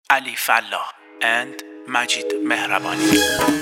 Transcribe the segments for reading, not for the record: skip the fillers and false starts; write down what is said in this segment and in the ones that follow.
علی فلاح and مجید مهربانی.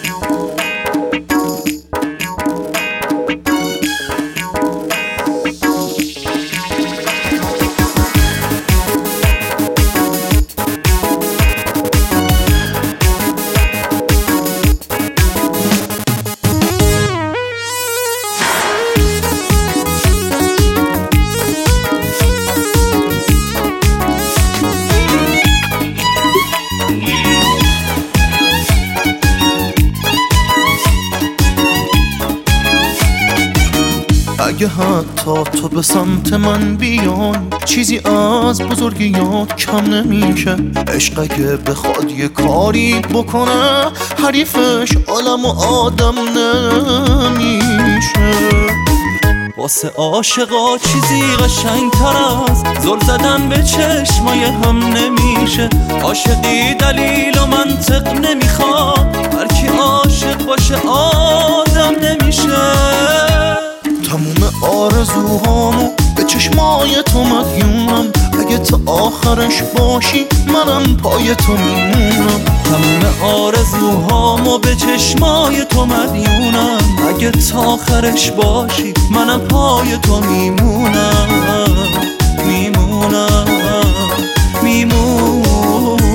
اگه حتی تو به سمت من بیای چیزی از بزرگیات کم نمیشه. عشق اگه بخواد یه کاری بکنه حریفش عالم و آدم نمیشه. واسه عاشقا چیزی قشنگ‌تر از زل زدن به چشمای هم نمیشه. عاشقی دلیل و منطق نمیخواد، هر کی عاشق باشه آدم نمیشه. تموم آرزوهامو به چشمای تو مدیونم، اگه تا آخرش باشی منم پای تو میمونم. تموم آرزوهامو به چشمای تو مدیونم، اگه تا آخرش باشی منم پای تو میمونم. میمونم میمونم.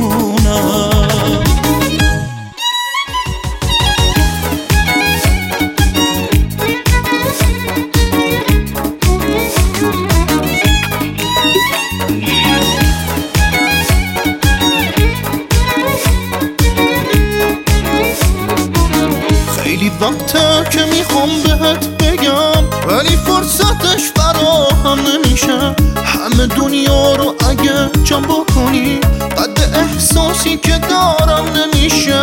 خیلی وقته که میخوام بهت بگم ولی فرصتش فراهم نمیشه. همه دنیا رو اگه جمع بکنی قد احساسی که دارم نمیشه.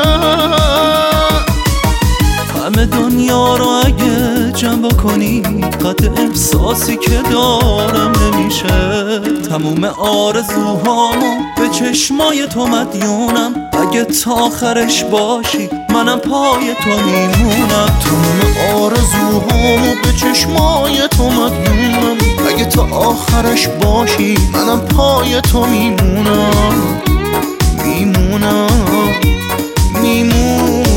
همه دنیا رو اگه جمع بکنی قد احساسی که دارم نمیشه. تموم آرزوهامو به چشمای تو مدیونم، اگه تا آخرش باشی منم پای تو میمونم. تموم آرزوهامو به چشمای تو مدیونم، اگه تا آخرش باشی منم پای تو میمونم. میمونم میمونم.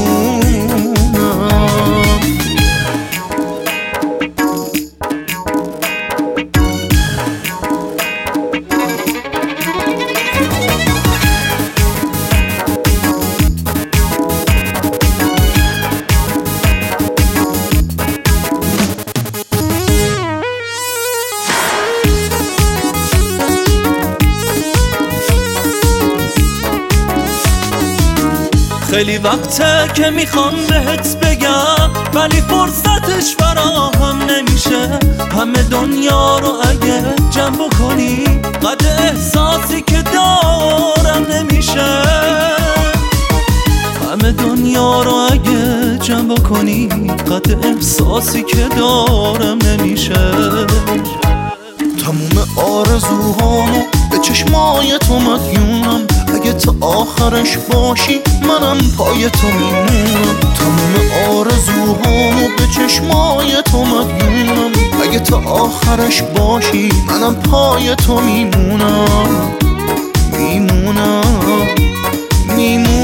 خیلی وقته که میخوام بهت بگم ولی فرصتش فراهم نمیشه. همه دنیا رو اگه جمع بکنی قد احساسی که دارم نمیشه. همه دنیا رو اگه جمع بکنی قد احساسی که دارم نمیشه. تموم آرزوهامو به چشمای تو مدیونم، اگه تا آخرش باشی منم پای تو میمونم. تموم آرزوهامو به چشمای تو مدیونم، اگه تا آخرش باشی منم پای تو میمونم. میمونم میمونم.